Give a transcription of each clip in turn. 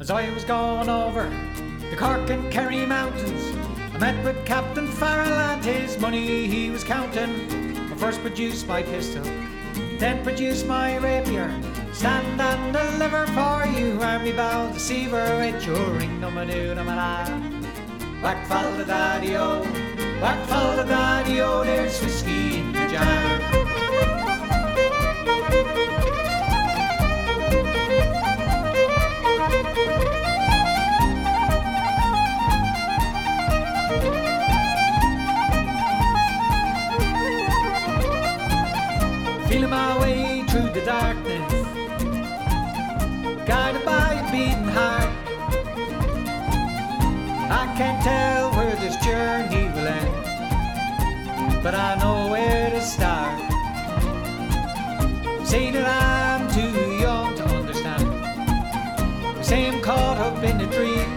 As I was going over the Cork and Kerry mountains, I met with Captain Farrell and his money he was counting. I first produced my pistol, then produced my rapier. Stand and deliver for you, army bow deceiver, with your ring number two number nine. Whack fall the daddy-o, whack fall the daddy-o, there's whiskey in the jar. Feeling my way through the darkness, guided by a beating heart. I can't tell where this journey will end, but I know where to start. Say that I'm too young to understand, say I'm caught up in a dream.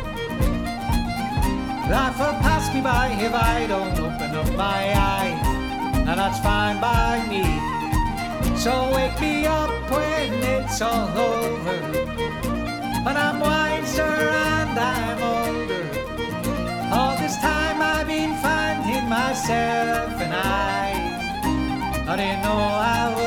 Life will pass me by if I don't open up my eyes, and that's fine by me. So wake me up when it's all over, when I'm wiser and I'm older. All this time I've been finding myself, and I didn't know I would